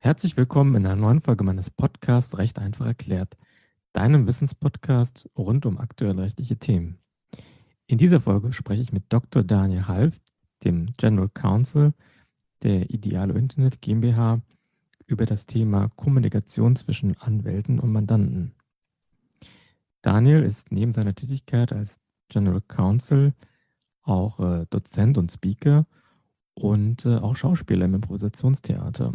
Herzlich willkommen in einer neuen Folge meines Podcasts Recht einfach erklärt, deinem Wissenspodcast rund um aktuelle rechtliche Themen. In dieser Folge spreche ich mit Dr. Daniel Half, dem General Counsel der Idealo Internet GmbH, über das Thema Kommunikation zwischen Anwälten und Mandanten. Daniel ist neben seiner Tätigkeit als General Counsel auch Dozent und Speaker und auch Schauspieler im Improvisationstheater.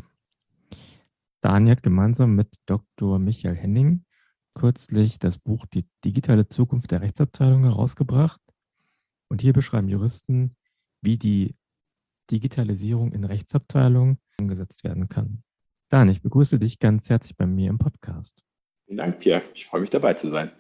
Daniel hat gemeinsam mit Dr. Michael Henning kürzlich das Buch Die digitale Zukunft der Rechtsabteilung herausgebracht. Und hier beschreiben Juristen, wie die Digitalisierung in Rechtsabteilungen umgesetzt werden kann. Daniel, ich begrüße dich ganz herzlich bei mir im Podcast. Vielen Dank, Pierre. Ich freue mich, dabei zu sein.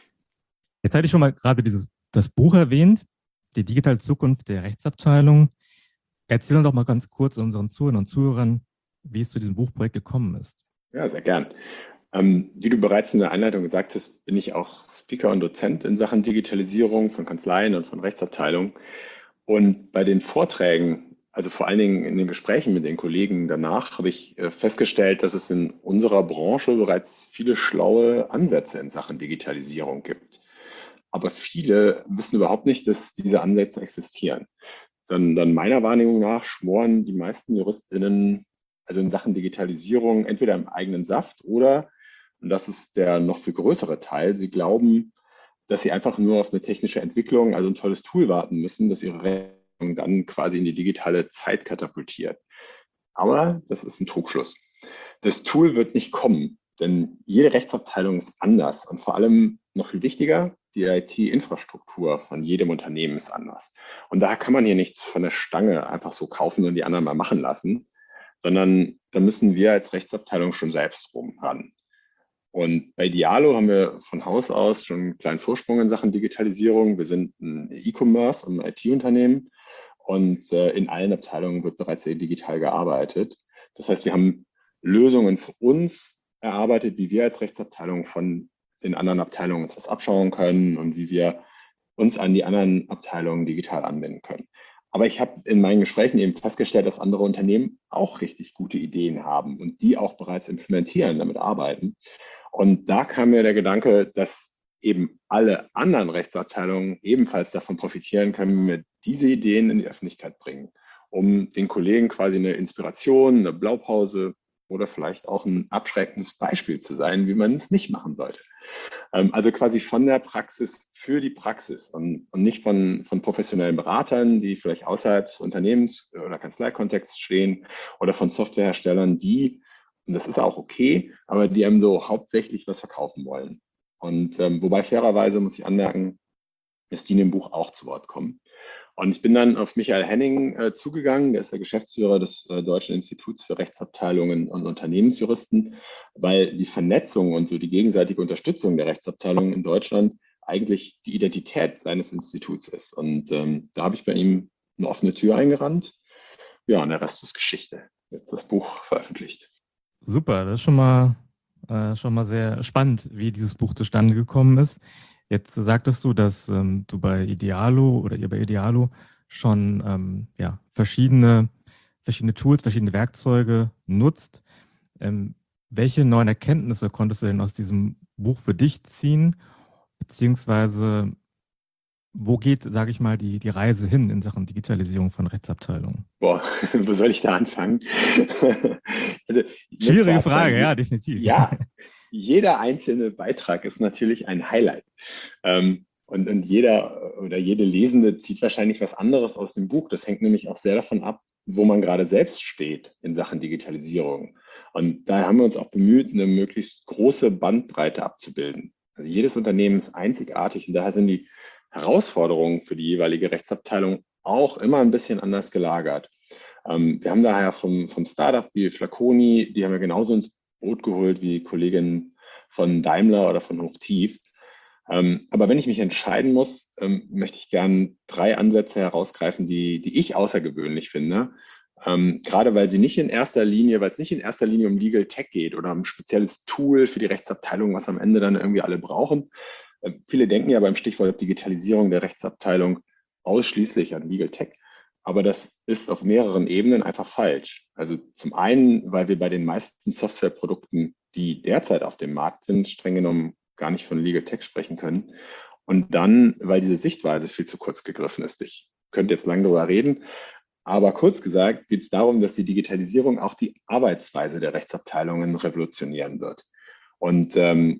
Jetzt hatte ich schon mal gerade das Buch erwähnt, Die digitale Zukunft der Rechtsabteilung. Erzähl uns doch mal ganz kurz unseren Zuhörern und Zuhörern, wie es zu diesem Buchprojekt gekommen ist. Ja, sehr gern. Wie du bereits in der Einleitung gesagt hast, bin ich auch Speaker und Dozent in Sachen Digitalisierung von Kanzleien und von Rechtsabteilungen. Und bei den Vorträgen, also vor allen Dingen in den Gesprächen mit den Kollegen danach, habe ich festgestellt, dass es in unserer Branche bereits viele schlaue Ansätze in Sachen Digitalisierung gibt. Aber viele wissen überhaupt nicht, dass diese Ansätze existieren. Dann meiner Wahrnehmung nach schmoren die meisten JuristInnen also in Sachen Digitalisierung entweder im eigenen Saft oder, und das ist der noch viel größere Teil, sie glauben, dass sie einfach nur auf eine technische Entwicklung, also ein tolles Tool warten müssen, das ihre Rechnung dann quasi in die digitale Zeit katapultiert. Aber das ist ein Trugschluss. Das Tool wird nicht kommen, denn jede Rechtsabteilung ist anders und vor allem noch viel wichtiger, die IT-Infrastruktur von jedem Unternehmen ist anders. Und da kann man hier nichts von der Stange einfach so kaufen und die anderen mal machen lassen, sondern da müssen wir als Rechtsabteilung schon selbst ran. Und bei Idealo haben wir von Haus aus schon einen kleinen Vorsprung in Sachen Digitalisierung. Wir sind ein E-Commerce und ein IT-Unternehmen und in allen Abteilungen wird bereits sehr digital gearbeitet. Das heißt, wir haben Lösungen für uns erarbeitet, wie wir als Rechtsabteilung von den anderen Abteilungen uns was abschauen können und wie wir uns an die anderen Abteilungen digital anwenden können. Aber ich habe in meinen Gesprächen eben festgestellt, dass andere Unternehmen auch richtig gute Ideen haben und die auch bereits implementieren, damit arbeiten. Und da kam mir der Gedanke, dass eben alle anderen Rechtsabteilungen ebenfalls davon profitieren können, wenn wir diese Ideen in die Öffentlichkeit bringen, um den Kollegen quasi eine Inspiration, eine Blaupause oder vielleicht auch ein abschreckendes Beispiel zu sein, wie man es nicht machen sollte. Also quasi von der Praxis für die Praxis und nicht von professionellen Beratern, die vielleicht außerhalb des Unternehmens- oder Kanzleikontexts stehen oder von Softwareherstellern, die, und das ist auch okay, aber die einem so hauptsächlich was verkaufen wollen. Und wobei fairerweise muss ich anmerken, dass die in dem Buch auch zu Wort kommen. Und ich bin dann auf Michael Henning zugegangen, der ist der Geschäftsführer des Deutschen Instituts für Rechtsabteilungen und Unternehmensjuristen, weil die Vernetzung und so die gegenseitige Unterstützung der Rechtsabteilungen in Deutschland eigentlich die Identität seines Instituts ist. Und da habe ich bei ihm eine offene Tür eingerannt. Ja, und der Rest ist Geschichte. Jetzt das Buch veröffentlicht. Super, das ist schon mal sehr spannend, wie dieses Buch zustande gekommen ist. Jetzt sagtest du, dass du bei Idealo oder ihr bei Idealo schon verschiedene Tools, verschiedene Werkzeuge nutzt. Welche neuen Erkenntnisse konntest du denn aus diesem Buch für dich ziehen? Beziehungsweise wo geht, sage ich mal, die Reise hin in Sachen Digitalisierung von Rechtsabteilungen? Boah, wo soll ich da anfangen? Also, Schwierige Frage, ja, definitiv. Ja, jeder einzelne Beitrag ist natürlich ein Highlight. Und jeder oder jede Lesende zieht wahrscheinlich was anderes aus dem Buch. Das hängt nämlich auch sehr davon ab, wo man gerade selbst steht in Sachen Digitalisierung. Und da haben wir uns auch bemüht, eine möglichst große Bandbreite abzubilden. Also jedes Unternehmen ist einzigartig und daher sind die Herausforderungen für die jeweilige Rechtsabteilung auch immer ein bisschen anders gelagert. Wir haben daher vom Startup wie Flaconi, die haben wir genauso ins Boot geholt wie Kolleginnen von Daimler oder von Hochtief. Aber wenn ich mich entscheiden muss, möchte ich gern 3 Ansätze herausgreifen, die ich außergewöhnlich finde. Gerade weil es nicht in erster Linie um Legal Tech geht oder um ein spezielles Tool für die Rechtsabteilung, was am Ende dann irgendwie alle brauchen. Viele denken ja beim Stichwort Digitalisierung der Rechtsabteilung ausschließlich an Legal Tech. Aber das ist auf mehreren Ebenen einfach falsch. Also zum einen, weil wir bei den meisten Softwareprodukten, die derzeit auf dem Markt sind, streng genommen gar nicht von Legal Tech sprechen können. Und dann, weil diese Sichtweise viel zu kurz gegriffen ist. Ich könnte jetzt lange darüber reden, aber kurz gesagt geht es darum, dass die Digitalisierung auch die Arbeitsweise der Rechtsabteilungen revolutionieren wird. Und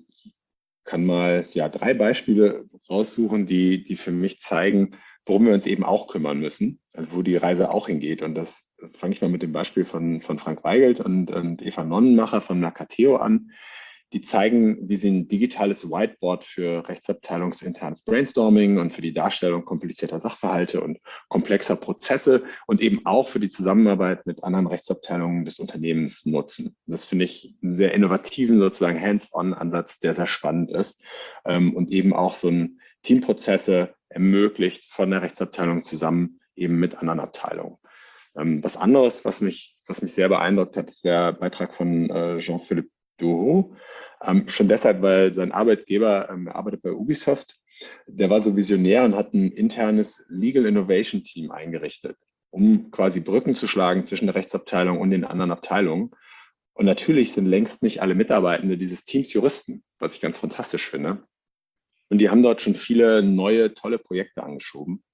kann mal 3 Beispiele raussuchen, die für mich zeigen, worum wir uns eben auch kümmern müssen, also wo die Reise auch hingeht. Und das fange ich mal mit dem Beispiel von Frank Weigelt und Eva Nonnenmacher von Nakateo an. Die zeigen, wie sie ein digitales Whiteboard für rechtsabteilungsinternes Brainstorming und für die Darstellung komplizierter Sachverhalte und komplexer Prozesse und eben auch für die Zusammenarbeit mit anderen Rechtsabteilungen des Unternehmens nutzen. Das finde ich einen sehr innovativen, sozusagen Hands-on-Ansatz, der sehr spannend ist und eben auch so ein Teamprozesse ermöglicht von der Rechtsabteilung zusammen eben mit anderen Abteilungen. Was anderes, was mich sehr beeindruckt hat, ist der Beitrag von Jean-Philippe Duho. Schon deshalb, weil sein Arbeitgeber, er arbeitet bei Ubisoft, der war so visionär und hat ein internes Legal Innovation Team eingerichtet, um quasi Brücken zu schlagen zwischen der Rechtsabteilung und den anderen Abteilungen. Und natürlich sind längst nicht alle Mitarbeitende dieses Teams Juristen, was ich ganz fantastisch finde. Und die haben dort schon viele neue, tolle Projekte angeschoben,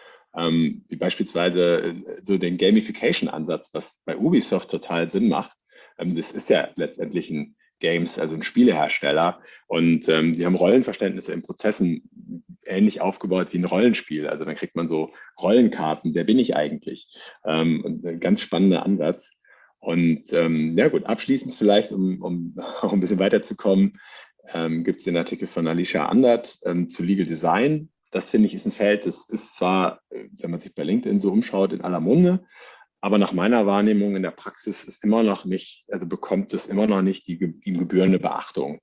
wie beispielsweise so den Gamification-Ansatz, was bei Ubisoft total Sinn macht. Das ist ja letztendlich ein Games, also ein Spielehersteller. Und sie haben Rollenverständnisse in Prozessen ähnlich aufgebaut wie ein Rollenspiel. Also dann kriegt man so Rollenkarten, wer bin ich eigentlich? Und ein ganz spannender Ansatz. Und ja gut, abschließend vielleicht, um auch ein bisschen weiterzukommen, gibt es den Artikel von Alicia Andert zu Legal Design. Das finde ich ist ein Feld, das ist zwar, wenn man sich bei LinkedIn so umschaut, in aller Munde, aber nach meiner Wahrnehmung in der Praxis ist immer noch nicht, also bekommt es immer noch nicht die ihm gebührende Beachtung.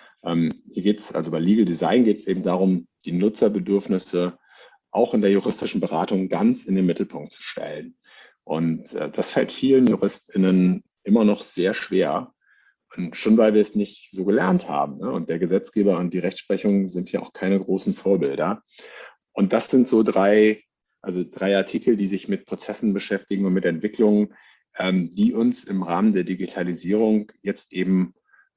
Hier geht es, also bei Legal Design geht es eben darum, die Nutzerbedürfnisse auch in der juristischen Beratung ganz in den Mittelpunkt zu stellen. Und das fällt vielen JuristInnen immer noch sehr schwer. Und schon weil wir es nicht so gelernt haben. Ne? Und der Gesetzgeber und die Rechtsprechung sind ja auch keine großen Vorbilder. Und das sind so drei Artikel, die sich mit Prozessen beschäftigen und mit Entwicklungen, die uns im Rahmen der Digitalisierung jetzt eben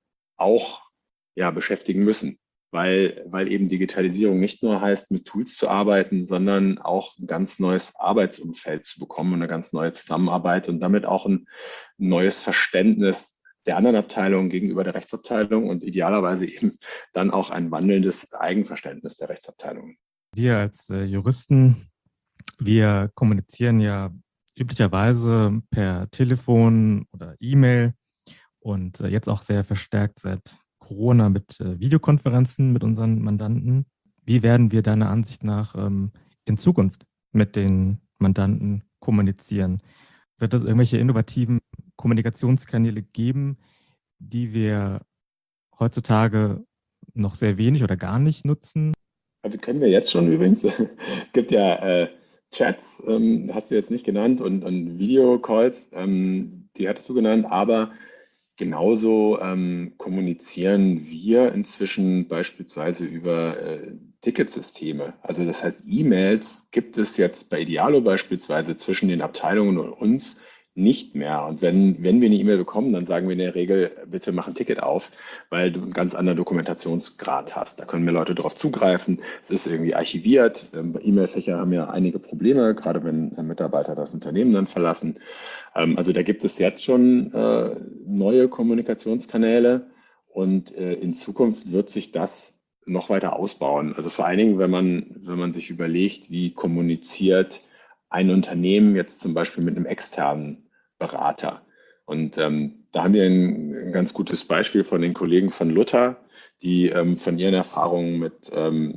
auch beschäftigen müssen. Weil eben Digitalisierung nicht nur heißt, mit Tools zu arbeiten, sondern auch ein ganz neues Arbeitsumfeld zu bekommen und eine ganz neue Zusammenarbeit und damit auch ein neues Verständnis der anderen Abteilungen gegenüber der Rechtsabteilung und idealerweise eben dann auch ein wandelndes Eigenverständnis der Rechtsabteilung. Wir als Juristen, wir kommunizieren ja üblicherweise per Telefon oder E-Mail und jetzt auch sehr verstärkt seit Corona mit Videokonferenzen mit unseren Mandanten. Wie werden wir deiner Ansicht nach in Zukunft mit den Mandanten kommunizieren? Wird es irgendwelche innovativen Kommunikationskanäle geben, die wir heutzutage noch sehr wenig oder gar nicht nutzen? Also können wir jetzt schon übrigens. Es gibt ja Chats, hast du jetzt nicht genannt, und Videocalls, die hattest du genannt, aber genauso kommunizieren wir inzwischen beispielsweise über Ticketsysteme. Also das heißt, E-Mails gibt es jetzt bei Idealo beispielsweise zwischen den Abteilungen und uns nicht mehr. Und wenn wir eine E-Mail bekommen, dann sagen wir in der Regel, bitte mach ein Ticket auf, weil du einen ganz anderen Dokumentationsgrad hast. Da können mehr Leute darauf zugreifen. Es ist irgendwie archiviert. E-Mail-Fächer haben ja einige Probleme, gerade wenn Mitarbeiter das Unternehmen dann verlassen. Also da gibt es jetzt schon neue Kommunikationskanäle und in Zukunft wird sich das noch weiter ausbauen. Also vor allen Dingen, wenn man sich überlegt, wie kommuniziert ein Unternehmen jetzt zum Beispiel mit einem externen Berater. Und da haben wir ein ganz gutes Beispiel von den Kollegen von Luther, die von ihren Erfahrungen mit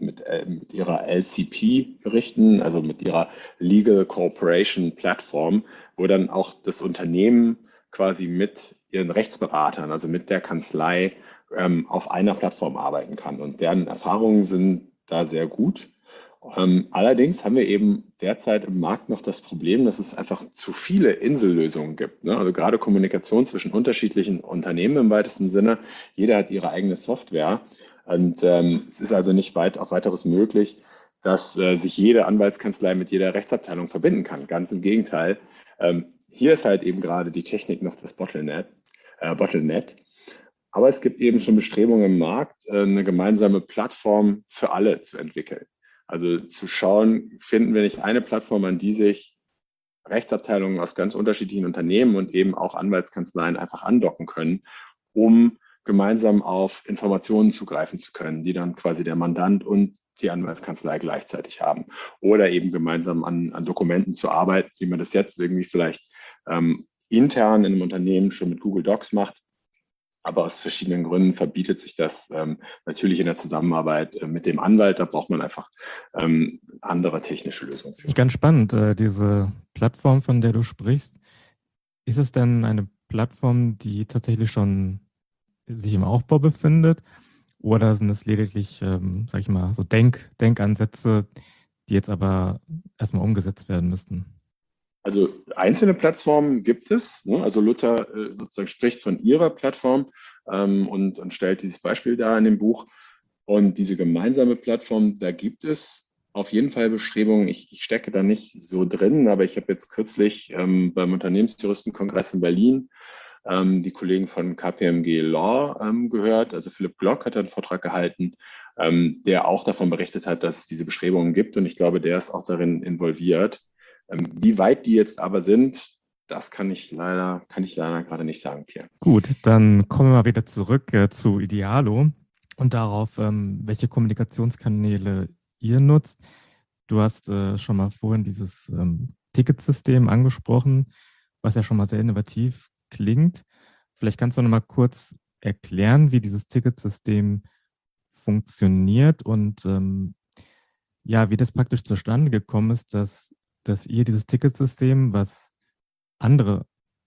ihrer LCP berichten, also mit ihrer Legal Cooperation Plattform, wo dann auch das Unternehmen quasi mit ihren Rechtsberatern, also mit der Kanzlei, auf einer Plattform arbeiten kann. Und deren Erfahrungen sind da sehr gut. Allerdings haben wir eben derzeit im Markt noch das Problem, dass es einfach zu viele Insellösungen gibt. Ne? Also gerade Kommunikation zwischen unterschiedlichen Unternehmen im weitesten Sinne. Jeder hat ihre eigene Software und es ist also nicht auf weiteres möglich, dass sich jede Anwaltskanzlei mit jeder Rechtsabteilung verbinden kann. Ganz im Gegenteil. Hier ist halt eben gerade die Technik noch das Bottleneck. Aber es gibt eben schon Bestrebungen im Markt, eine gemeinsame Plattform für alle zu entwickeln. Also zu schauen, finden wir nicht eine Plattform, an die sich Rechtsabteilungen aus ganz unterschiedlichen Unternehmen und eben auch Anwaltskanzleien einfach andocken können, um gemeinsam auf Informationen zugreifen zu können, die dann quasi der Mandant und die Anwaltskanzlei gleichzeitig haben. Oder eben gemeinsam an Dokumenten zu arbeiten, wie man das jetzt irgendwie vielleicht intern in einem Unternehmen schon mit Google Docs macht. Aber aus verschiedenen Gründen verbietet sich das natürlich in der Zusammenarbeit mit dem Anwalt. Da braucht man einfach andere technische Lösungen für. Ganz spannend, diese Plattform, von der du sprichst. Ist es denn eine Plattform, die tatsächlich schon sich im Aufbau befindet? Oder sind es lediglich, sag ich mal, so Denkansätze, die jetzt aber erstmal umgesetzt werden müssten? Also einzelne Plattformen gibt es. Ne? Also Luther sozusagen spricht von ihrer Plattform und stellt dieses Beispiel da in dem Buch. Und diese gemeinsame Plattform, da gibt es auf jeden Fall Bestrebungen. Ich stecke da nicht so drin, aber ich habe jetzt kürzlich beim Unternehmensjuristenkongress in Berlin die Kollegen von KPMG Law gehört. Also Philipp Glock hat einen Vortrag gehalten, der auch davon berichtet hat, dass es diese Bestrebungen gibt. Und ich glaube, der ist auch darin involviert. Wie weit die jetzt aber sind, das kann ich leider gerade nicht sagen, Pierre. Gut, dann kommen wir mal wieder zurück zu Idealo und darauf, welche Kommunikationskanäle ihr nutzt. Du hast schon mal vorhin dieses Ticketsystem angesprochen, was ja schon mal sehr innovativ klingt. Vielleicht kannst du noch mal kurz erklären, wie dieses Ticketsystem funktioniert und wie das praktisch zustande gekommen ist, dass ihr dieses Ticketsystem, was andere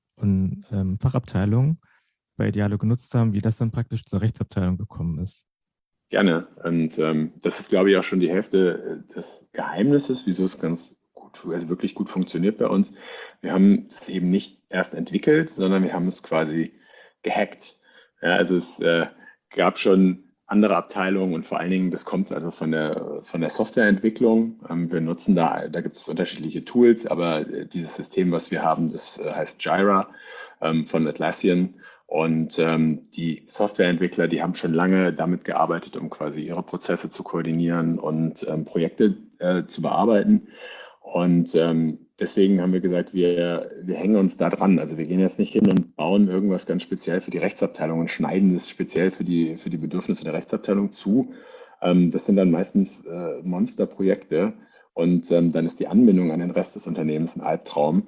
Fachabteilungen bei Idealo genutzt haben, wie das dann praktisch zur Rechtsabteilung gekommen ist. Gerne. Und das ist, glaube ich, auch schon die Hälfte des Geheimnisses, wieso es ganz gut, also wirklich gut funktioniert bei uns. Wir haben es eben nicht erst entwickelt, sondern wir haben es quasi gehackt. Ja, also es gab schon andere Abteilungen und vor allen Dingen, das kommt also von der Softwareentwicklung. Wir nutzen da gibt es unterschiedliche Tools, aber dieses System, was wir haben, das heißt Jira von Atlassian. Und die Softwareentwickler, die haben schon lange damit gearbeitet, um quasi ihre Prozesse zu koordinieren und Projekte zu bearbeiten. Und deswegen haben wir gesagt, wir hängen uns da dran. Also wir gehen jetzt nicht hin und bauen irgendwas ganz speziell für die Rechtsabteilung und schneiden es speziell für die Bedürfnisse der Rechtsabteilung zu. Das sind dann meistens Monsterprojekte und dann ist die Anbindung an den Rest des Unternehmens ein Albtraum.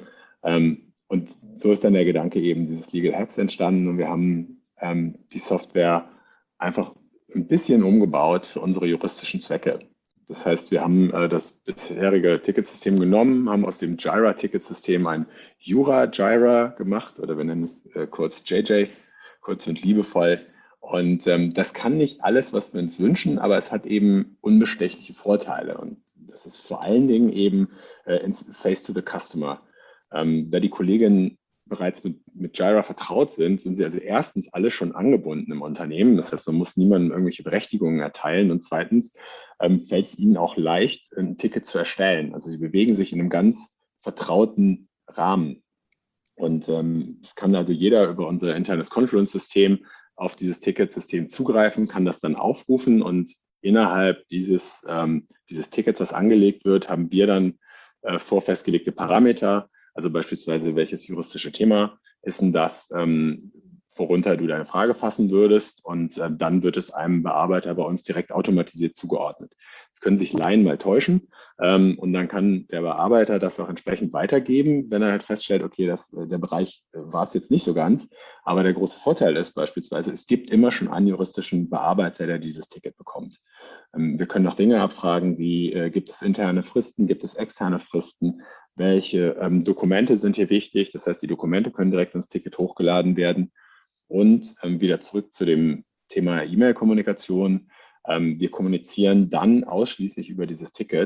Und so ist dann der Gedanke eben dieses Legal Hacks entstanden und wir haben die Software einfach ein bisschen umgebaut für unsere juristischen Zwecke. Das heißt, wir haben das bisherige Ticketsystem genommen, haben aus dem Jira-Ticketsystem ein Jura-Jira gemacht oder wir nennen es kurz JJ, kurz und liebevoll. Und das kann nicht alles, was wir uns wünschen, aber es hat eben unbestechliche Vorteile. Und das ist vor allen Dingen eben Face to the Customer. Da die Kolleginnen bereits mit Jira vertraut sind, sind sie also erstens alle schon angebunden im Unternehmen. Das heißt, man muss niemandem irgendwelche Berechtigungen erteilen. Und zweitens fällt es ihnen auch leicht, ein Ticket zu erstellen. Also sie bewegen sich in einem ganz vertrauten Rahmen. Und es kann also jeder über unser internes Confluence-System auf dieses Ticketsystem zugreifen, kann das dann aufrufen und innerhalb dieses Tickets, das angelegt wird, haben wir dann vorfestgelegte Parameter. Also beispielsweise, welches juristische Thema ist denn das, worunter du deine Frage fassen würdest? Und dann wird es einem Bearbeiter bei uns direkt automatisiert zugeordnet. Es können sich Laien mal täuschen und dann kann der Bearbeiter das auch entsprechend weitergeben, wenn er halt feststellt, okay, der Bereich war es jetzt nicht so ganz. Aber der große Vorteil ist beispielsweise, es gibt immer schon einen juristischen Bearbeiter, der dieses Ticket bekommt. Wir können noch Dinge abfragen, wie gibt es interne Fristen, gibt es externe Fristen? Welche Dokumente sind hier wichtig? Das heißt, die Dokumente können direkt ins Ticket hochgeladen werden. Und wieder zurück zu dem Thema E-Mail-Kommunikation. Wir kommunizieren dann ausschließlich über dieses Ticket,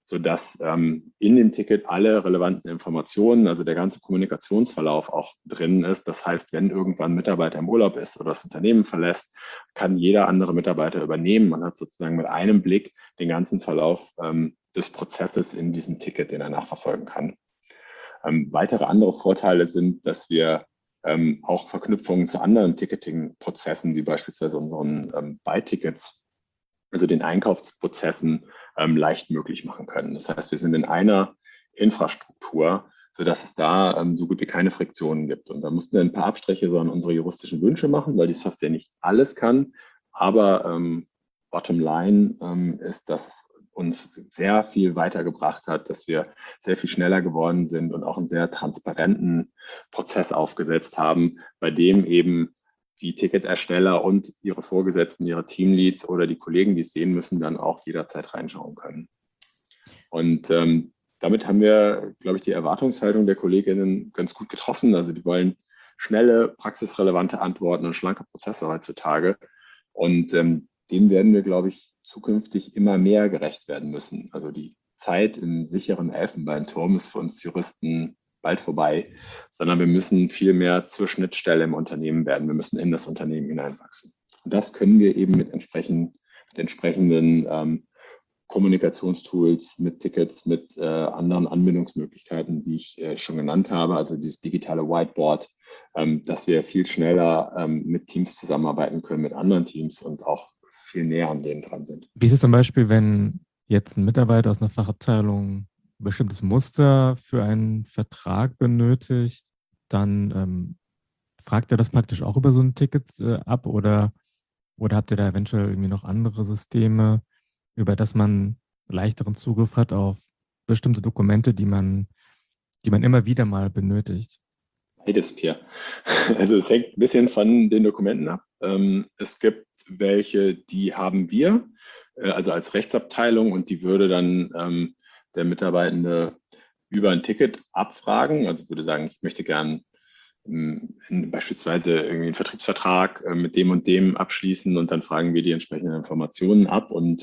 sodass in dem Ticket alle relevanten Informationen, also der ganze Kommunikationsverlauf auch drin ist. Das heißt, wenn irgendwann ein Mitarbeiter im Urlaub ist oder das Unternehmen verlässt, kann jeder andere Mitarbeiter übernehmen. Man hat sozusagen mit einem Blick den ganzen Verlauf des Prozesses in diesem Ticket, den er nachverfolgen kann. Weitere andere Vorteile sind, dass wir auch Verknüpfungen zu anderen Ticketing-Prozessen, wie beispielsweise unseren Buy-Tickets, also den Einkaufsprozessen, leicht möglich machen können. Das heißt, wir sind in einer Infrastruktur, sodass es da so gut wie keine Friktionen gibt. Und da mussten wir ein paar Abstriche so an unsere juristischen Wünsche machen, weil die Software nicht alles kann. Aber bottom line ist, dass uns sehr viel weitergebracht hat, dass wir sehr viel schneller geworden sind und auch einen sehr transparenten Prozess aufgesetzt haben, bei dem eben die Ticketersteller und ihre Vorgesetzten, ihre Teamleads oder die Kollegen, die es sehen müssen, dann auch jederzeit reinschauen können. Und damit haben wir, glaube ich, die Erwartungshaltung der Kolleginnen ganz gut getroffen. Also die wollen schnelle, praxisrelevante Antworten und schlanke Prozesse heutzutage. Und dem werden wir, glaube ich, zukünftig immer mehr gerecht werden müssen. Also die Zeit im sicheren Elfenbeinturm ist für uns Juristen bald vorbei, sondern wir müssen viel mehr zur Schnittstelle im Unternehmen werden. Wir müssen in das Unternehmen hineinwachsen. Und das können wir eben mit entsprechenden Kommunikationstools, mit Tickets, mit anderen Anbindungsmöglichkeiten, die ich schon genannt habe, also dieses digitale Whiteboard, dass wir viel schneller mit Teams zusammenarbeiten können, mit anderen Teams und auch viel näher an denen dran sind. Wie ist es zum Beispiel, wenn jetzt ein Mitarbeiter aus einer Fachabteilung ein bestimmtes Muster für einen Vertrag benötigt, dann fragt er das praktisch auch über so ein Ticket ab oder habt ihr da eventuell irgendwie noch andere Systeme, über das man leichteren Zugriff hat auf bestimmte Dokumente, die man immer wieder mal benötigt? Beides, Pierre. Also es hängt ein bisschen von den Dokumenten ab. Es gibt welche, die haben wir, also als Rechtsabteilung, und die würde dann der Mitarbeitende über ein Ticket abfragen. Also würde sagen, ich möchte gern beispielsweise irgendwie einen Vertriebsvertrag mit dem und dem abschließen, und dann fragen wir die entsprechenden Informationen ab und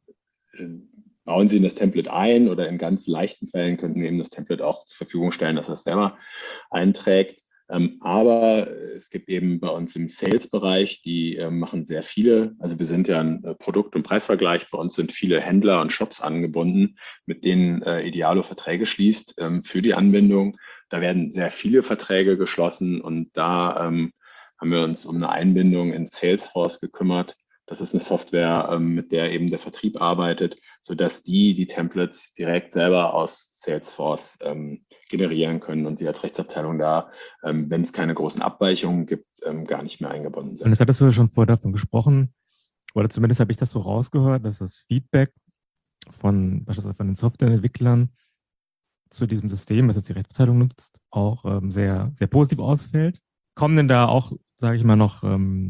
bauen sie in das Template ein, oder in ganz leichten Fällen könnten wir eben das Template auch zur Verfügung stellen, dass er es selber einträgt. Aber es gibt eben bei uns im Sales-Bereich, die machen sehr viele, also wir sind ja ein Produkt- und Preisvergleich, bei uns sind viele Händler und Shops angebunden, mit denen Idealo Verträge schließt für die Anbindung. Da werden sehr viele Verträge geschlossen, und da haben wir uns um eine Einbindung in Salesforce gekümmert. Das ist eine Software, mit der eben der Vertrieb arbeitet, sodass die Templates direkt selber aus Salesforce generieren können und wir als Rechtsabteilung da, wenn es keine großen Abweichungen gibt, gar nicht mehr eingebunden sind. Und jetzt hattest du ja schon vorher davon gesprochen, oder zumindest habe ich das so rausgehört, dass das Feedback beispielsweise von den Softwareentwicklern zu diesem System, das jetzt die Rechtsabteilung nutzt, auch sehr, sehr positiv ausfällt. Kommen denn da auch, sage ich mal, noch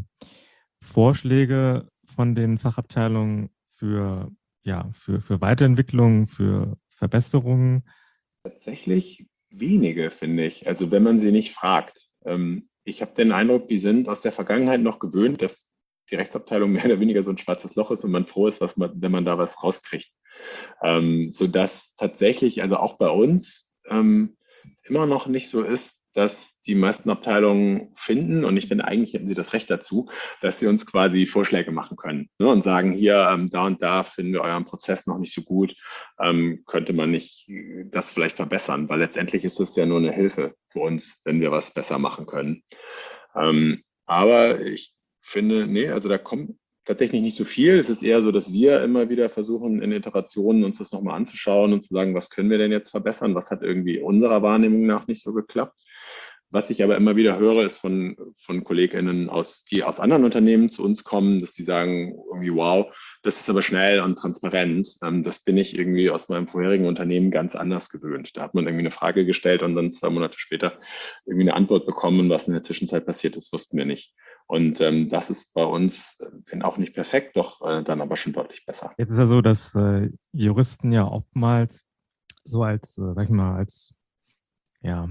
Vorschläge von den Fachabteilungen für Weiterentwicklung, für Verbesserungen? Tatsächlich wenige, finde ich. Also wenn man sie nicht fragt. Ich habe den Eindruck, die sind aus der Vergangenheit noch gewöhnt, dass die Rechtsabteilung mehr oder weniger so ein schwarzes Loch ist und man froh ist, wenn man da was rauskriegt. Sodass tatsächlich, also auch bei uns, immer noch nicht so ist, dass die meisten Abteilungen finden, und ich finde, eigentlich hätten sie das Recht dazu, dass sie uns quasi Vorschläge machen können, ne, und sagen, hier, da und da finden wir euren Prozess noch nicht so gut, könnte man nicht das vielleicht verbessern, weil letztendlich ist es ja nur eine Hilfe für uns, wenn wir was besser machen können. Aber ich finde, nee, also da kommt tatsächlich nicht so viel. Es ist eher so, dass wir immer wieder versuchen, in Iterationen uns das nochmal anzuschauen und zu sagen, was können wir denn jetzt verbessern? Was hat irgendwie unserer Wahrnehmung nach nicht so geklappt? Was ich aber immer wieder höre, ist von KollegInnen, die aus anderen Unternehmen zu uns kommen, dass sie sagen, irgendwie, wow, das ist aber schnell und transparent. Das bin ich irgendwie aus meinem vorherigen Unternehmen ganz anders gewöhnt. Da hat man irgendwie eine Frage gestellt und dann 2 Monate später irgendwie eine Antwort bekommen. Was in der Zwischenzeit passiert ist, wussten wir nicht. Und das ist bei uns, wenn auch nicht perfekt, doch dann aber schon deutlich besser. Jetzt ist ja so, dass Juristen ja oftmals so als, sag ich mal, als, ja,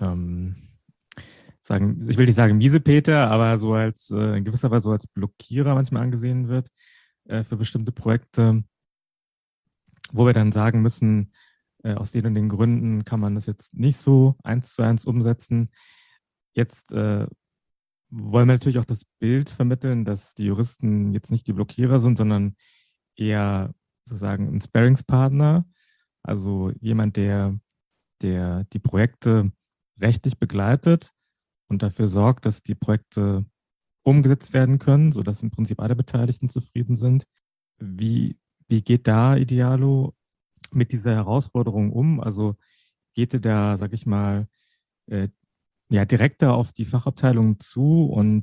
ich will nicht sagen Miesepeter, aber so als in gewisser Weise so als Blockierer manchmal angesehen wird für bestimmte Projekte. wo wir dann sagen müssen, aus den und den Gründen kann man das jetzt nicht so 1:1 umsetzen. Jetzt wollen wir natürlich auch das Bild vermitteln, dass die Juristen jetzt nicht die Blockierer sind, sondern eher sozusagen ein Sparringspartner, also jemand, der die Projekte rechtlich begleitet und dafür sorgt, dass die Projekte umgesetzt werden können, sodass im Prinzip alle Beteiligten zufrieden sind. Wie, wie geht da Idealo mit dieser Herausforderung um? Also geht ihr da, sag ich mal, äh, ja, direkter auf die Fachabteilung zu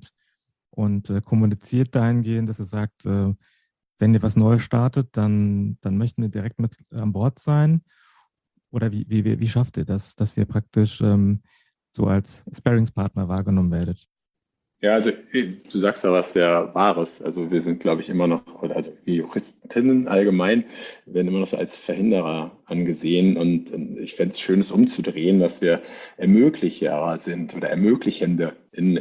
und kommuniziert dahingehend, dass er sagt, wenn ihr was Neues startet, dann möchten wir direkt mit an Bord sein? Oder wie schafft ihr das, dass ihr praktisch so als Sparringspartner wahrgenommen werdet? Ja, also du sagst da was sehr Wahres. Also wir sind, glaube ich, immer noch, oder also die Juristinnen allgemein werden immer noch so als Verhinderer angesehen. Und ich fände es schön, es umzudrehen, dass wir Ermöglicher sind oder Ermöglichende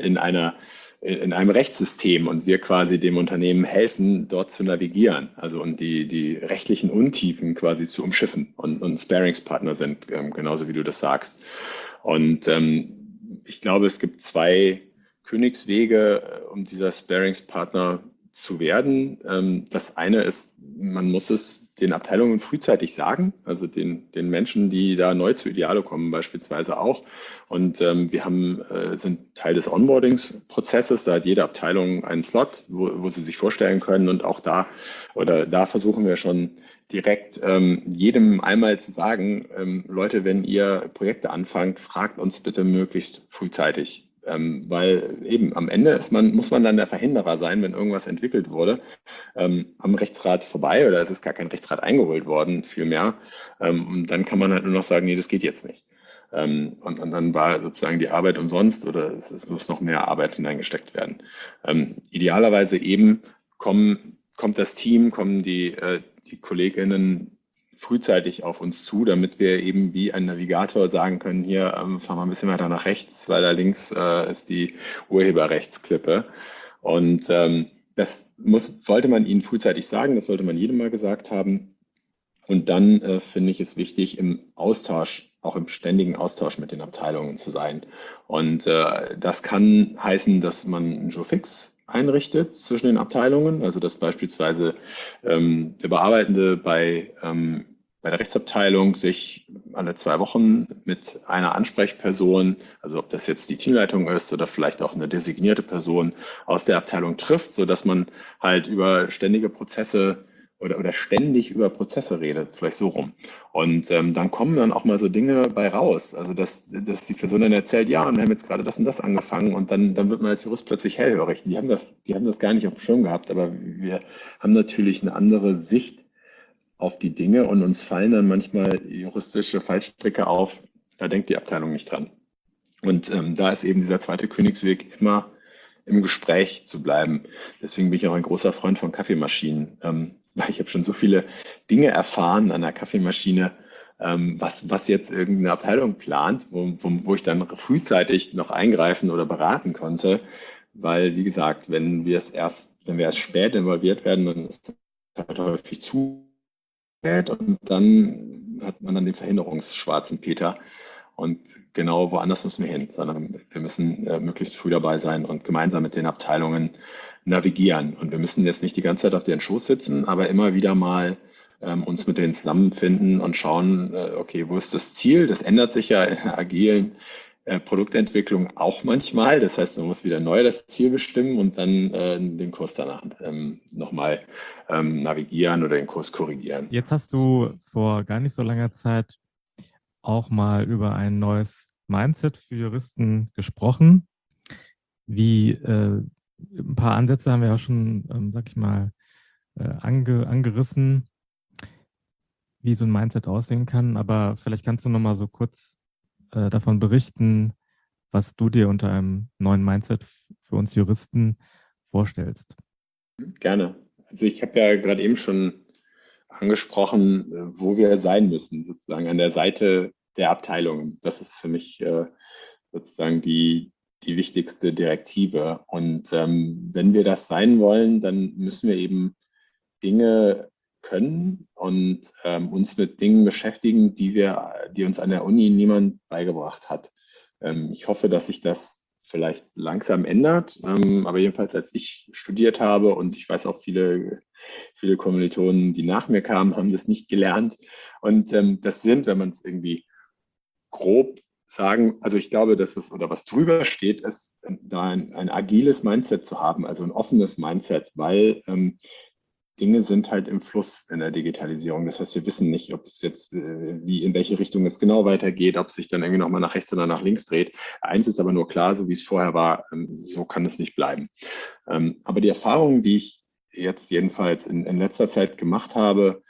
in einem Rechtssystem und wir quasi dem Unternehmen helfen, dort zu navigieren. Also und die rechtlichen Untiefen quasi zu umschiffen und Sparingspartner sind, genauso wie du das sagst. Und ich glaube, es gibt zwei Königswege, um dieser Sparingspartner zu werden. Das eine ist, man muss es den Abteilungen frühzeitig sagen, also den Menschen, die da neu zu Idealo kommen, beispielsweise auch. Und sind Teil des Onboardings-Prozesses. Da hat jede Abteilung einen Slot, wo sie sich vorstellen können. Und auch da versuchen wir schon direkt jedem einmal zu sagen, Leute, wenn ihr Projekte anfangt, fragt uns bitte möglichst frühzeitig. Weil eben am Ende muss man dann der Verhinderer sein, wenn irgendwas entwickelt wurde, am Rechtsrat vorbei oder es ist gar kein Rechtsrat eingeholt worden, vielmehr. Und dann kann man halt nur noch sagen, nee, das geht jetzt nicht. Und dann war sozusagen die Arbeit umsonst oder es muss noch mehr Arbeit hineingesteckt werden. Idealerweise eben kommt das Team, kommen die KollegInnen frühzeitig auf uns zu, damit wir eben wie ein Navigator sagen können, hier fahren wir ein bisschen weiter nach rechts, weil da links ist die Urheberrechtsklippe. Und sollte man ihnen frühzeitig sagen, das sollte man jedem mal gesagt haben. Und dann finde ich es wichtig, im Austausch, auch im ständigen Austausch mit den Abteilungen zu sein. Und das kann heißen, dass man einen Jour fix einrichtet zwischen den Abteilungen, also dass beispielsweise der Bearbeitende bei der Rechtsabteilung sich alle 2 Wochen mit einer Ansprechperson, also ob das jetzt die Teamleitung ist oder vielleicht auch eine designierte Person aus der Abteilung trifft, sodass man halt über ständige Prozesse oder ständig über Prozesse redet, vielleicht so rum. Und dann kommen dann auch mal so Dinge bei raus. Also dass die Person dann erzählt, ja, und wir haben jetzt gerade das und das angefangen und dann wird man als Jurist plötzlich hellhörig. Die haben das gar nicht auf dem Schirm gehabt, aber wir haben natürlich eine andere Sicht auf die Dinge und uns fallen dann manchmal juristische Fallstricke auf. Da denkt die Abteilung nicht dran. Und da ist eben dieser zweite Königsweg immer im Gespräch zu bleiben. Deswegen bin ich auch ein großer Freund von Kaffeemaschinen, weil ich habe schon so viele Dinge erfahren an der Kaffeemaschine, was jetzt irgendeine Abteilung plant, wo ich dann frühzeitig noch eingreifen oder beraten konnte, weil, wie gesagt, wenn wir erst spät involviert werden, dann ist das halt häufig zu spät und dann hat man dann den verhinderungsschwarzen Peter. Und genau woanders müssen wir hin, sondern wir müssen möglichst früh dabei sein und gemeinsam mit den Abteilungen navigieren. Und wir müssen jetzt nicht die ganze Zeit auf deren Schoß sitzen, aber immer wieder mal uns mit denen zusammenfinden und schauen, okay, wo ist das Ziel? Das ändert sich ja in der agilen Produktentwicklung auch manchmal. Das heißt, man muss wieder neu das Ziel bestimmen und dann den Kurs danach nochmal navigieren oder den Kurs korrigieren. Jetzt hast du vor gar nicht so langer Zeit auch mal über ein neues Mindset für Juristen gesprochen. Ein paar Ansätze haben wir ja schon, sag ich mal, angerissen, wie so ein Mindset aussehen kann. Aber vielleicht kannst du noch mal so kurz davon berichten, was du dir unter einem neuen Mindset für uns Juristen vorstellst. Gerne. Also ich habe ja gerade eben schon angesprochen, wo wir sein müssen, sozusagen an der Seite der Abteilungen. Das ist für mich sozusagen die wichtigste Direktive. Und wenn wir das sein wollen, dann müssen wir eben Dinge können und uns mit Dingen beschäftigen, die uns an der Uni niemand beigebracht hat. Ich hoffe, dass sich das vielleicht langsam ändert, aber jedenfalls als ich studiert habe und ich weiß auch viele Kommilitonen, die nach mir kamen, haben das nicht gelernt. Und das sind, wenn man es irgendwie grob sagen, also ich glaube, was drüber steht, ist, da ein agiles Mindset zu haben, also ein offenes Mindset, weil Dinge sind halt im Fluss in der Digitalisierung. Das heißt, wir wissen nicht, ob es jetzt, in welche Richtung es genau weitergeht, ob es sich dann irgendwie nochmal nach rechts oder nach links dreht. Eins ist aber nur klar, so wie es vorher war, so kann es nicht bleiben. Aber die Erfahrungen, die ich jetzt jedenfalls in letzter Zeit gemacht habe,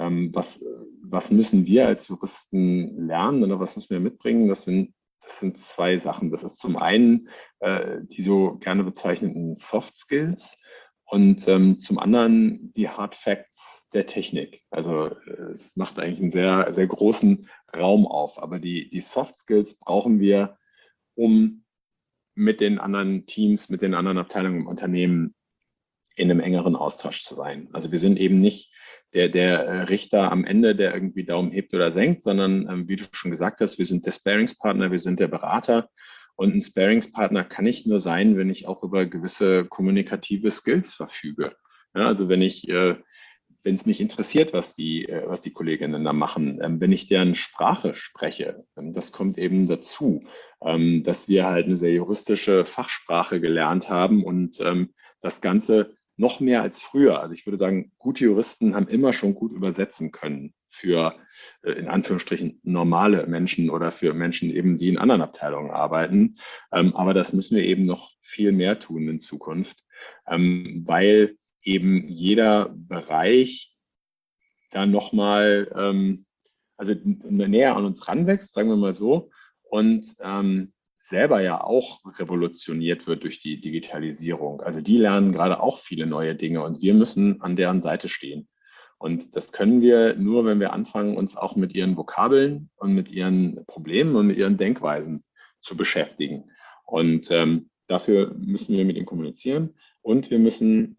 was müssen wir als Juristen lernen oder was müssen wir mitbringen? Das sind zwei Sachen. Das ist zum einen die so gerne bezeichneten Soft Skills und zum anderen die Hard Facts der Technik. Also es macht eigentlich einen sehr, sehr großen Raum auf. Aber die Soft Skills brauchen wir, um mit den anderen Teams, mit den anderen Abteilungen im Unternehmen in einem engeren Austausch zu sein. Also wir sind eben nicht der Richter am Ende, der irgendwie Daumen hebt oder senkt, sondern wie du schon gesagt hast, wir sind der Sparingspartner, wir sind der Berater. Und ein Sparingspartner kann ich nur sein, wenn ich auch über gewisse kommunikative Skills verfüge. Ja, also wenn es mich interessiert, was die Kolleginnen da machen, wenn ich deren Sprache spreche, das kommt eben dazu, dass wir halt eine sehr juristische Fachsprache gelernt haben und das Ganze noch mehr als früher. Also ich würde sagen, gute Juristen haben immer schon gut übersetzen können für in Anführungsstrichen normale Menschen oder für Menschen eben, die in anderen Abteilungen arbeiten. Aber das müssen wir eben noch viel mehr tun in Zukunft, weil eben jeder Bereich da nochmal, also näher an uns ranwächst, sagen wir mal so, und selber ja auch revolutioniert wird durch die Digitalisierung. Also die lernen gerade auch viele neue Dinge und wir müssen an deren Seite stehen. Und das können wir nur, wenn wir anfangen, uns auch mit ihren Vokabeln und mit ihren Problemen und mit ihren Denkweisen zu beschäftigen. Und dafür müssen wir mit ihnen kommunizieren und wir müssen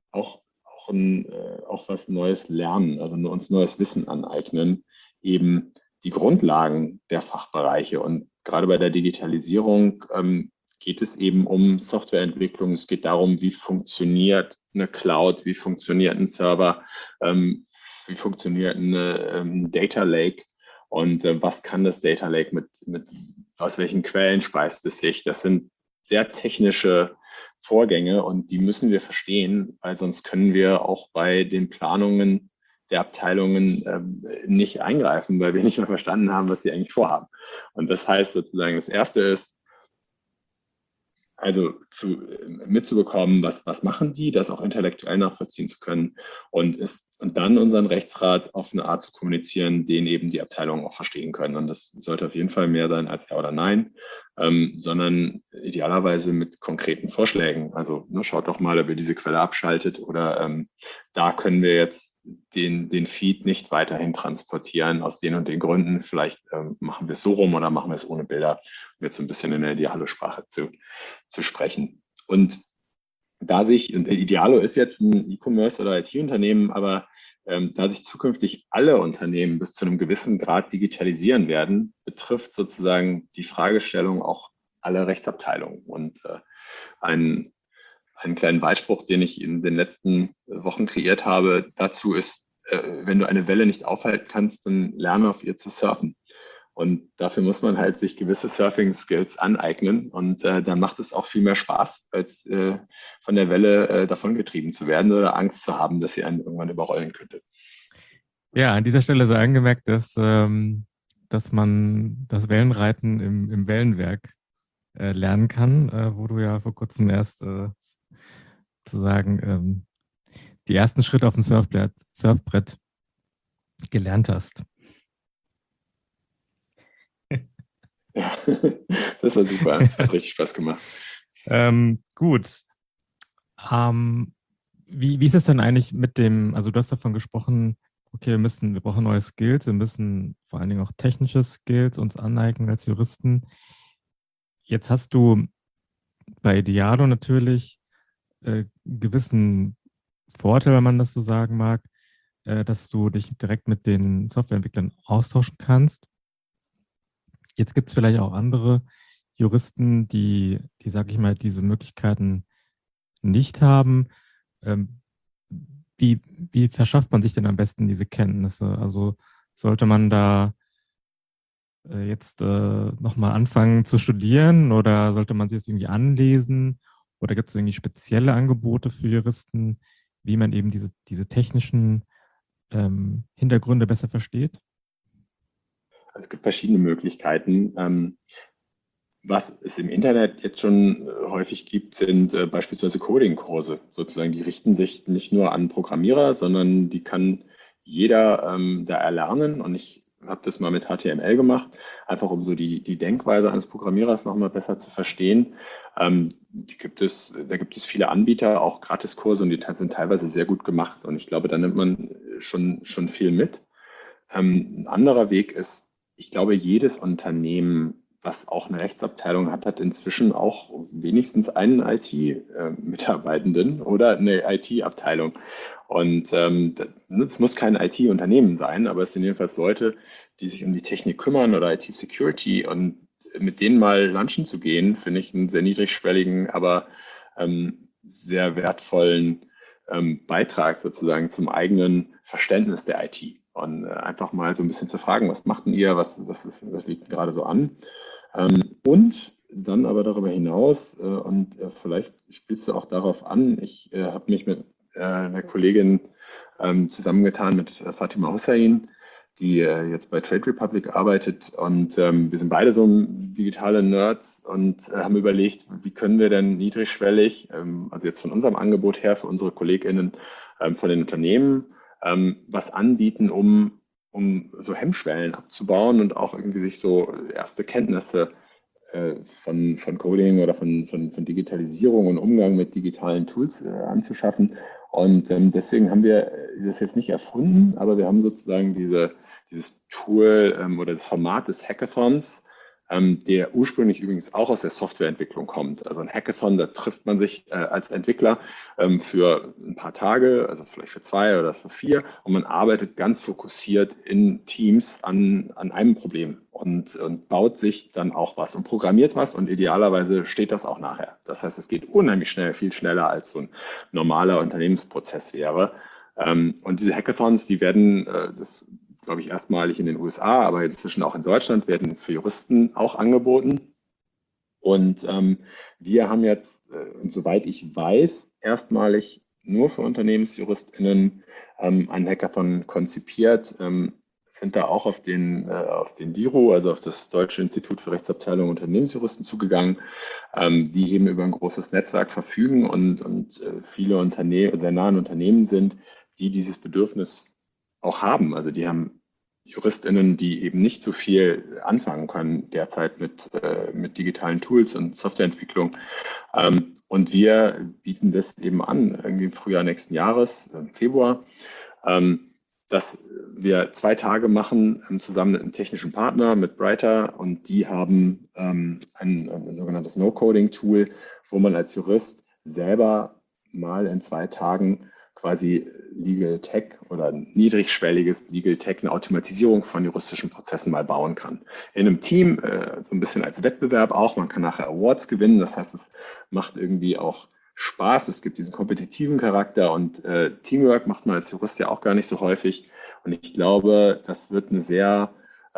auch was Neues lernen, also uns neues Wissen aneignen, eben die Grundlagen der Fachbereiche. Und gerade bei der Digitalisierung geht es eben um Softwareentwicklung. Es geht darum, wie funktioniert eine Cloud, wie funktioniert ein Server, wie funktioniert ein Data Lake und was kann das Data Lake aus welchen Quellen speist es sich. Das sind sehr technische Vorgänge und die müssen wir verstehen, weil sonst können wir auch bei den Planungen der Abteilungen nicht eingreifen, weil wir nicht mehr verstanden haben, was sie eigentlich vorhaben. Und das heißt sozusagen, das Erste ist, also mitzubekommen, was machen die, das auch intellektuell nachvollziehen zu können und dann unseren Rechtsrat auf eine Art zu kommunizieren, den eben die Abteilungen auch verstehen können. Und das sollte auf jeden Fall mehr sein als Ja oder Nein, sondern idealerweise mit konkreten Vorschlägen. Also schaut doch mal, ob ihr diese Quelle abschaltet oder da können wir jetzt den Feed nicht weiterhin transportieren aus den und den Gründen. Vielleicht machen wir es so rum oder machen wir es ohne Bilder, um jetzt so ein bisschen in der Idealo-Sprache zu sprechen. Und und Idealo ist jetzt ein E-Commerce oder IT-Unternehmen, aber da sich zukünftig alle Unternehmen bis zu einem gewissen Grad digitalisieren werden, betrifft sozusagen die Fragestellung auch alle Rechtsabteilungen. Und einen kleinen Beispiel, den ich in den letzten Wochen kreiert habe, dazu ist, wenn du eine Welle nicht aufhalten kannst, dann lerne auf ihr zu surfen. Und dafür muss man halt sich gewisse Surfing-Skills aneignen. Und dann macht es auch viel mehr Spaß, als von der Welle davongetrieben zu werden oder Angst zu haben, dass sie einen irgendwann überrollen könnte. Ja, an dieser Stelle sei angemerkt, dass man das Wellenreiten im Wellenwerk lernen kann, wo du ja vor kurzem erst sozusagen die ersten Schritte auf dem Surfbrett gelernt hast. Ja, das war super. Hat richtig Spaß gemacht. Gut. Wie ist es denn eigentlich mit dem, also du hast davon gesprochen, okay, wir brauchen neue Skills, wir müssen vor allen Dingen auch technische Skills uns aneignen als Juristen. Jetzt hast du bei Idealo natürlich gewissen Vorteil, wenn man das so sagen mag, dass du dich direkt mit den Softwareentwicklern austauschen kannst. Jetzt gibt es vielleicht auch andere Juristen, die, sage ich mal, diese Möglichkeiten nicht haben. Ähm, wie verschafft man sich denn am besten diese Kenntnisse? Also sollte man da jetzt nochmal anfangen zu studieren oder sollte man sich jetzt irgendwie anlesen? Oder gibt es irgendwie spezielle Angebote für Juristen, wie man eben diese technischen Hintergründe besser versteht? Also es gibt verschiedene Möglichkeiten. Was es im Internet jetzt schon häufig gibt, sind beispielsweise Coding-Kurse. Sozusagen, die richten sich nicht nur an Programmierer, sondern die kann jeder da erlernen. Und ich habe das mal mit HTML gemacht, einfach um so die Denkweise eines Programmierers nochmal besser zu verstehen. Da gibt es viele Anbieter, auch Gratiskurse, und die sind teilweise sehr gut gemacht. Und ich glaube, da nimmt man schon viel mit. Ein anderer Weg ist, ich glaube, jedes Unternehmen, was auch eine Rechtsabteilung hat, hat inzwischen auch wenigstens einen IT-Mitarbeitenden oder eine IT-Abteilung. Und es muss kein IT-Unternehmen sein, aber es sind jedenfalls Leute, die sich um die Technik kümmern oder IT-Security, und mit denen mal lunchen zu gehen, finde ich einen sehr niedrigschwelligen, aber sehr wertvollen Beitrag sozusagen zum eigenen Verständnis der IT. Und einfach mal so ein bisschen zu fragen, was macht denn ihr, was liegt gerade so an? Und dann aber darüber hinaus, und vielleicht spielst du auch darauf an, ich habe mich mit einer Kollegin zusammengetan, mit Fatima Hussein, die jetzt bei Trade Republic arbeitet, und wir sind beide so digitale Nerds und haben überlegt, wie können wir denn niedrigschwellig, also jetzt von unserem Angebot her für unsere KollegInnen von den Unternehmen, was anbieten, um so Hemmschwellen abzubauen und auch irgendwie sich so erste Kenntnisse von Coding oder von Digitalisierung und Umgang mit digitalen Tools anzuschaffen. Und deswegen haben wir das jetzt nicht erfunden, aber wir haben sozusagen dieses Tool oder das Format des Hackathons, der ursprünglich übrigens auch aus der Softwareentwicklung kommt. Also ein Hackathon, da trifft man sich als Entwickler für ein paar Tage, also vielleicht für 2 oder für 4, und man arbeitet ganz fokussiert in Teams an einem Problem und baut sich dann auch was und programmiert was, und idealerweise steht das auch nachher. Das heißt, es geht unheimlich schnell, viel schneller als so ein normaler Unternehmensprozess wäre. Und diese Hackathons, die werden, das glaube ich, erstmalig in den USA, aber inzwischen auch in Deutschland, werden für Juristen auch angeboten. Und wir haben jetzt, soweit ich weiß, erstmalig nur für UnternehmensjuristInnen einen Hackathon konzipiert, sind da auch auf den DIRU, also auf das Deutsche Institut für Rechtsabteilung und Unternehmensjuristen, zugegangen, die eben über ein großes Netzwerk verfügen und viele Unternehmen, sehr nahe Unternehmen sind, die dieses Bedürfnis auch haben. Also die haben JuristInnen, die eben nicht so viel anfangen können derzeit mit digitalen Tools und Softwareentwicklung. Und wir bieten das eben an, irgendwie im Frühjahr nächsten Jahres, im Februar, dass wir 2 Tage machen zusammen mit einem technischen Partner, mit Brighter, und die haben ein sogenanntes No-Coding-Tool, wo man als Jurist selber mal in 2 Tagen quasi Legal Tech oder niedrigschwelliges Legal Tech, eine Automatisierung von juristischen Prozessen mal bauen kann. In einem Team, so ein bisschen als Wettbewerb auch, man kann nachher Awards gewinnen, das heißt, es macht irgendwie auch Spaß, es gibt diesen kompetitiven Charakter, und Teamwork macht man als Jurist ja auch gar nicht so häufig, und ich glaube, das wird eine sehr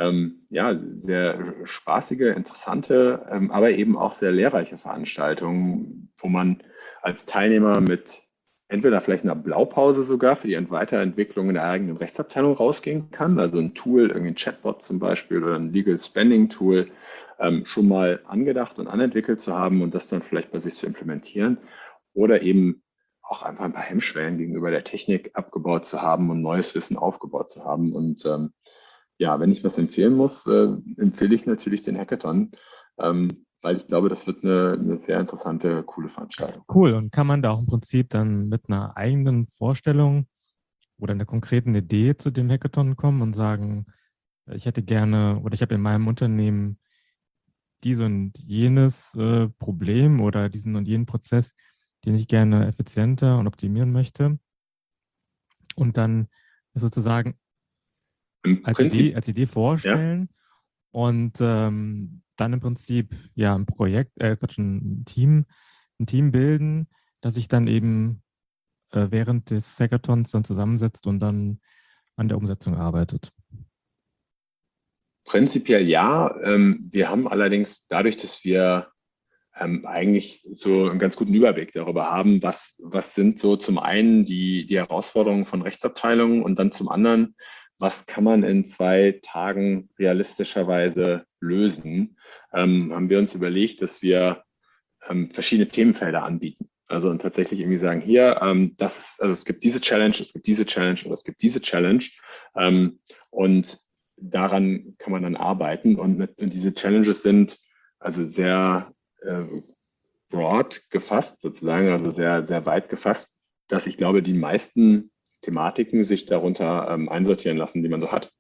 sehr spaßige, interessante, aber eben auch sehr lehrreiche Veranstaltung, wo man als Teilnehmer mit entweder vielleicht einer Blaupause sogar für die Weiterentwicklung in der eigenen Rechtsabteilung rausgehen kann, also ein Tool, irgendwie ein Chatbot zum Beispiel oder ein Legal Spending Tool, schon mal angedacht und anentwickelt zu haben und das dann vielleicht bei sich zu implementieren, oder eben auch einfach ein paar Hemmschwellen gegenüber der Technik abgebaut zu haben und neues Wissen aufgebaut zu haben. Und ja, wenn ich was empfehlen muss, empfehle ich natürlich den Hackathon, weil ich glaube, das wird eine sehr interessante, coole Veranstaltung. Cool. Und kann man da auch im Prinzip dann mit einer eigenen Vorstellung oder einer konkreten Idee zu dem Hackathon kommen und sagen, ich hätte gerne oder ich habe in meinem Unternehmen dies und jenes Problem oder diesen und jenen Prozess, den ich gerne effizienter und optimieren möchte. Und dann sozusagen Im Prinzip, als Idee ja, vorstellen und dann im Prinzip ja ein Projekt, ein Team bilden, das sich dann eben während des Hackathons dann zusammensetzt und dann an der Umsetzung arbeitet. prinzipiell ja. Wir haben allerdings dadurch, dass wir eigentlich so einen ganz guten Überblick darüber haben, was sind so zum einen die Herausforderungen von Rechtsabteilungen und dann zum anderen, was kann man in 2 Tagen realistischerweise lösen, haben wir uns überlegt, dass wir verschiedene Themenfelder anbieten. Also und tatsächlich irgendwie sagen, hier, also es gibt diese Challenge, es gibt diese Challenge oder es gibt diese Challenge. Und daran kann man dann arbeiten. Und diese Challenges sind also sehr äh, broad gefasst, sozusagen, also sehr, sehr weit gefasst, dass ich glaube, die meisten Thematiken sich darunter einsortieren lassen, die man so hat.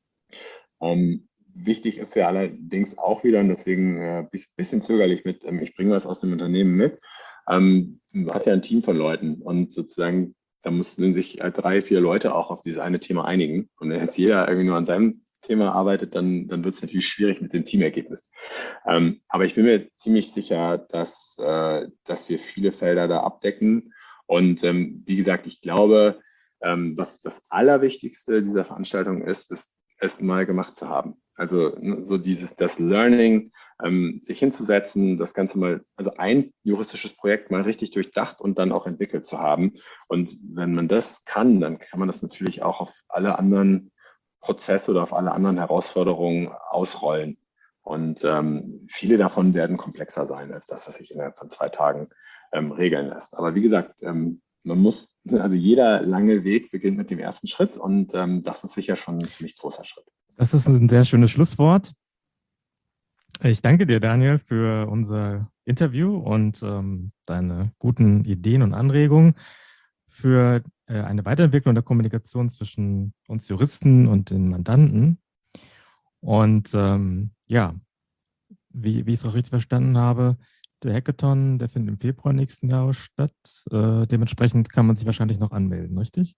Wichtig ist ja allerdings auch wieder, und deswegen bisschen zögerlich mit, ich bringe was aus dem Unternehmen mit. Du hast ja ein Team von Leuten und sozusagen, da mussten sich 3, 4 Leute auch auf dieses eine Thema einigen. Und wenn jetzt jeder irgendwie nur an seinem Thema arbeitet, dann wird es natürlich schwierig mit dem Teamergebnis. Aber ich bin mir ziemlich sicher, dass wir viele Felder da abdecken. Und wie gesagt, ich glaube, was das Allerwichtigste dieser Veranstaltung ist es mal gemacht zu haben. Also so das Learning, sich hinzusetzen, das Ganze mal, also ein juristisches Projekt mal richtig durchdacht und dann auch entwickelt zu haben. Und wenn man das kann, dann kann man das natürlich auch auf alle anderen Prozesse oder auf alle anderen Herausforderungen ausrollen. Und viele davon werden komplexer sein als das, was sich innerhalb von 2 Tagen regeln lässt. Aber wie gesagt, also jeder lange Weg beginnt mit dem ersten Schritt und das ist sicher schon ein ziemlich großer Schritt. Das ist ein sehr schönes Schlusswort. Ich danke dir, Daniel, für unser Interview und deine guten Ideen und Anregungen für eine Weiterentwicklung der Kommunikation zwischen uns Juristen und den Mandanten. Und ja, wie ich es auch richtig verstanden habe, der Hackathon, der findet im Februar nächsten Jahres statt. Dementsprechend kann man sich wahrscheinlich noch anmelden, richtig?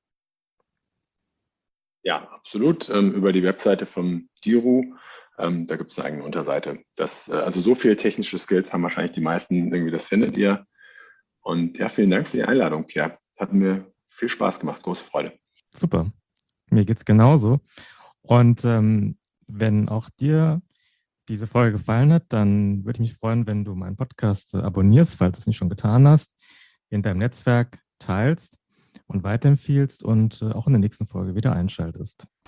Ja, absolut. Über die Webseite vom DIRU, da gibt es eine eigene Unterseite. Also so viele technische Skills haben wahrscheinlich die meisten irgendwie, das findet ihr. Und ja, vielen Dank für die Einladung, Pierre. Hat mir viel Spaß gemacht, große Freude. Super. Mir geht es genauso. Und wenn auch dir diese Folge gefallen hat, dann würde ich mich freuen, wenn du meinen Podcast abonnierst, falls du es nicht schon getan hast, in deinem Netzwerk teilst und weiterempfiehlst und auch in der nächsten Folge wieder einschaltest.